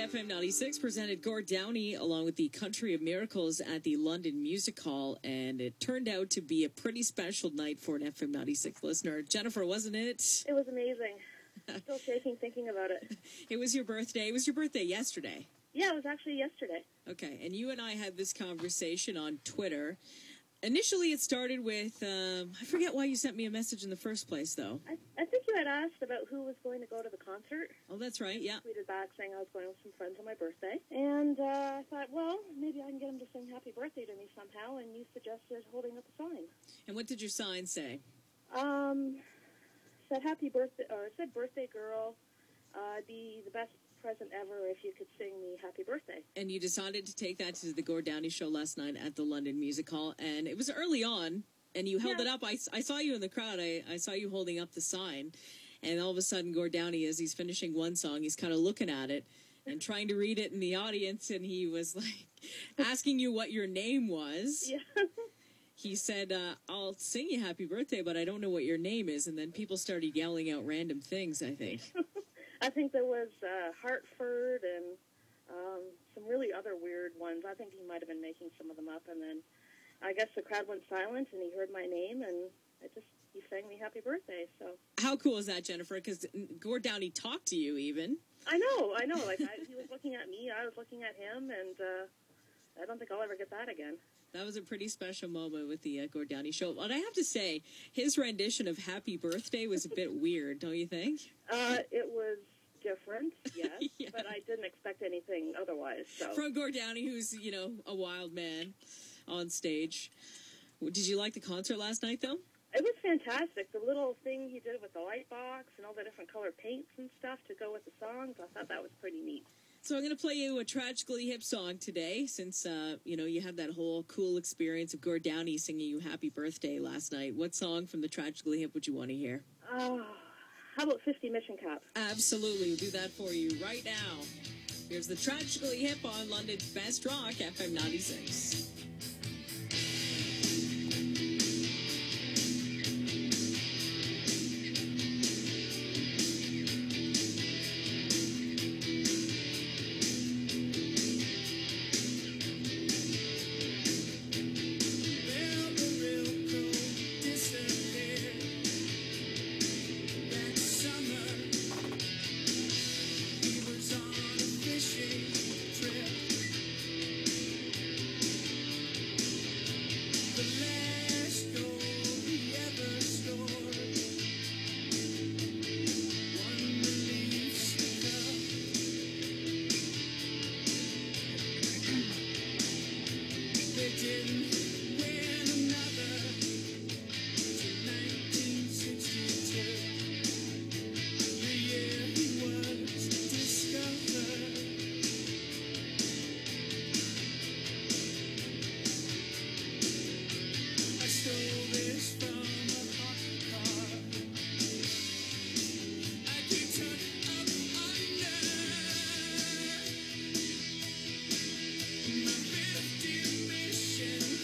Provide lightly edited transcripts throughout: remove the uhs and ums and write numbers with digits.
FM 96 presented Gord Downey along with the Country of Miracles at the London Music Hall, and it turned out to be a pretty special night for an FM 96 listener. Jennifer, wasn't it? It was amazing. Still shaking thinking about it. It was your birthday. It was your birthday yesterday. Yeah, it was actually yesterday. Okay, and you and I had this conversation on Twitter. Initially, it started with, I forget why you sent me a message in the first place, though. I think you had asked about who was going to go to the concert. Oh, that's right, yeah. I tweeted back saying I was going with some friends on my birthday. And I thought, well, maybe I can get them to sing happy birthday to me somehow, and you suggested holding up a sign. And what did your sign say? Said happy birthday, or it said birthday girl, be the best present ever if you could sing me happy birthday. And you decided to take that to the Gord Downey show last night at the London Music Hall, and it was early on, and you held it up. I saw you in the crowd. I saw you holding up the sign, and all of a sudden Gord Downey, as he's finishing one song, he's kind of looking at it and trying to read it in the audience, and he was like asking you what your name was. Yeah. He said, I'll sing you happy birthday, but I don't know what your name is. And then people started yelling out random things, I think. I think there was Hartford and some really other weird ones. I think he might have been making some of them up. And then I guess the crowd went silent, and he heard my name, and he sang me happy birthday. So how cool is that, Jennifer? Because Gord Downey talked to you even. I know. Like he was looking at me, I was looking at him, and I don't think I'll ever get that again. That was a pretty special moment with the Gord Downey show. But I have to say, his rendition of Happy Birthday was a bit weird, don't you think? It was different, yes, Yeah. but I didn't expect anything otherwise. So. From Gord Downey, who's, a wild man on stage. Did you like the concert last night, though? It was fantastic. The little thing he did with the light box and all the different color paints and stuff to go with the songs, I thought that was pretty neat. So I'm going to play you a Tragically Hip song today, since, you had that whole cool experience of Gord Downey singing you happy birthday last night. What song from the Tragically Hip would you want to hear? How about 50 Mission Cop? Absolutely. We'll do that for you right now. Here's the Tragically Hip on London's Best Rock, FM 96. My 50 mission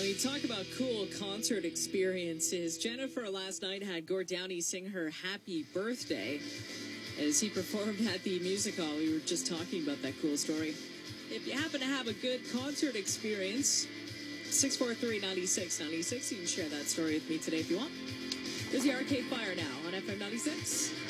you talk about cool concert experiences, Jennifer last night had Gord Downie sing her happy birthday as he performed at the music hall. We were just talking about that cool story. If you happen to have a good concert experience, 643-9696, you can share that story with me today if you want. There's the Arcade Fire now on FM 96.